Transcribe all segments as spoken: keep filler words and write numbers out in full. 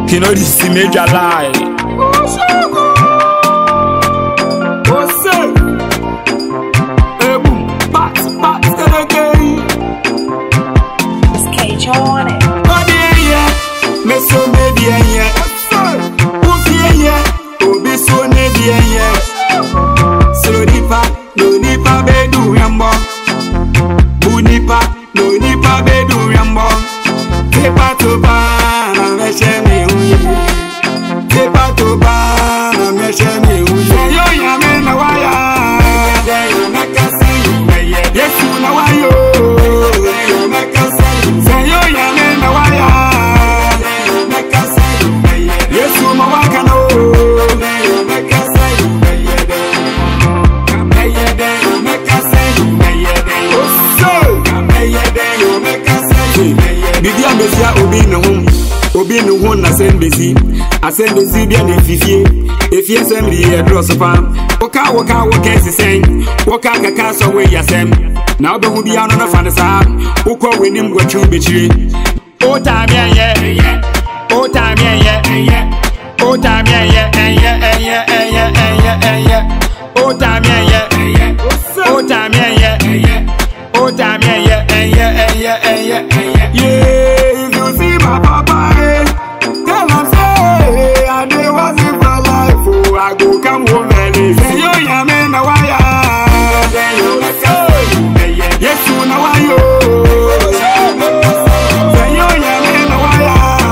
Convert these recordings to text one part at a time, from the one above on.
You know this is major lie. What's up? Hey boom, bat, bat, again. It's K J on it. Body yeah, me so baby yeah. Who's yeah? Obi so baby yeah. So nipa, no nipa bedu yambo. Bu nipa, no nipa bedu yambo. Tepa to ba na me sheme uye. Tepa to ba na me sheme uye. Yo ya me na waya. Na kase Yesu na wayo. Na kase yo ya me na waya. Na kase Yesu ma waka no. Na kase kameye de na kase so kameye de na kase. Bibi amesia obi ne ho obi ne ho na sembesi asembesi bia na fifie efie semri e dross pa woka woka woka sisen woka kaka so we yasem na obehu bia no na fa ne sa wokọ wenim gwachu bechire o time ye o time ye o time ye enye enye enye enye enye o time ye o time ye o time ye enye enye enye enye yeah. If you see my papa eh, tell him say I dey was it for life oh I go come home early. Say yo ya me na waya. Yes you na wayo. Say yo ya me na waya.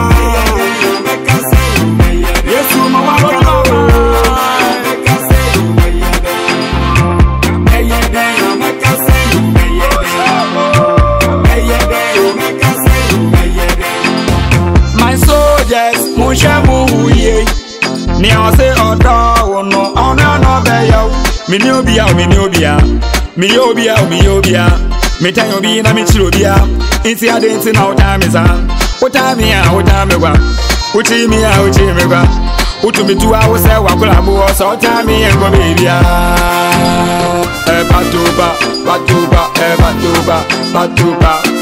Yes you ma waka no. My soldiers, Musha Muye. Ni I say odo no ona no be yo. Mi ni obia, mi ni obia. Mi obia, mi obia. Mi tan obi na mi chiro bia. Inti adenti na uta mi sa. Uta mi a uta mi gwa. Uti mi a uti mi gwa. Utu mi tu a wo se wa kula bu o so uta mi en go bibia. E batuba, batuba, e batuba, batuba.